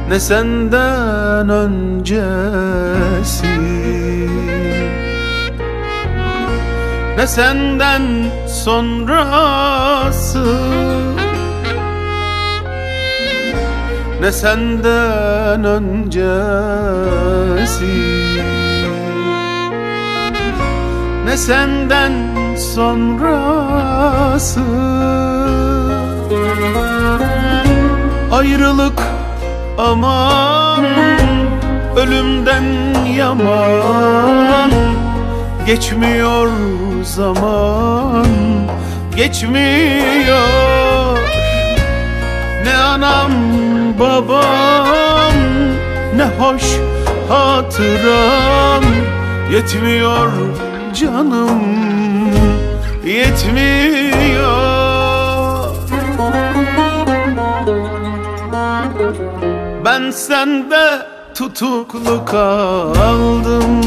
ne senden öncesi, ne senden sonrası, ne senden öncesi, ne senden sonrası. Ayrılık aman, ölümden yaman. Geçmiyor zaman, geçmiyor. Ne anam babam, ne hoş hatıram. Yetmiyor canım, yetmiyor. Ben sende tutuklu kaldım,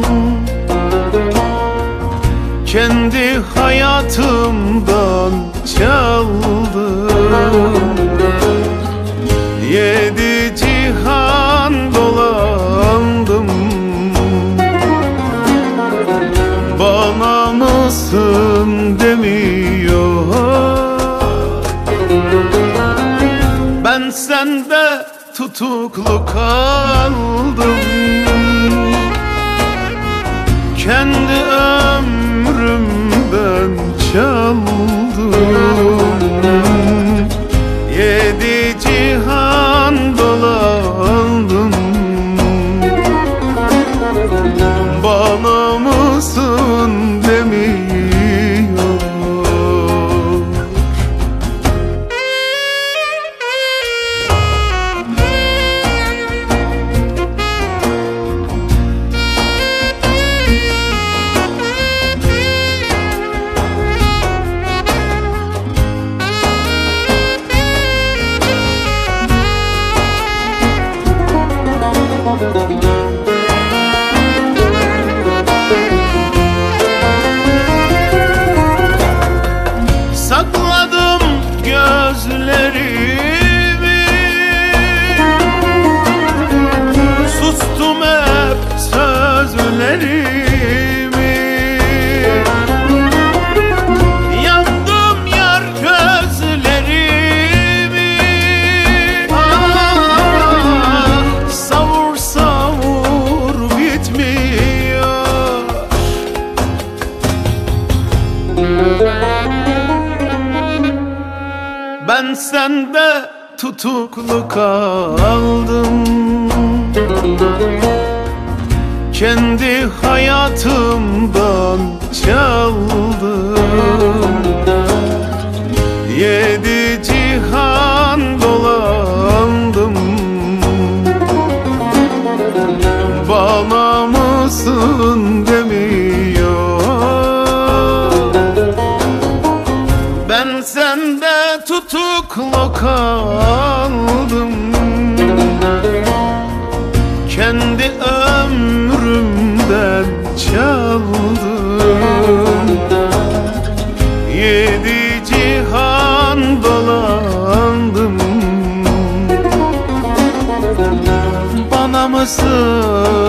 kendi hayatımdan çaldım. Yedi cihan dolandım, bana mısın demiyor. Ben sende tutuklu kaldım, kendi ömrümden çaldım. Yedi cihan dolandım, bana mısın demiyor. Sakladım gözlerimi, sustum hep sözlerimi. Yandım yar gözlerimi, ah, savur savur bitmiyor. Ben sende tutuklu kaldım, kendi hayatımdan çaldım. Yedi cihan dolandım, bana mısın demiyor. Ben sende tutuklu kaldım, kendi ömrümden çaldım. Yedi cihan dolandım, bana mısın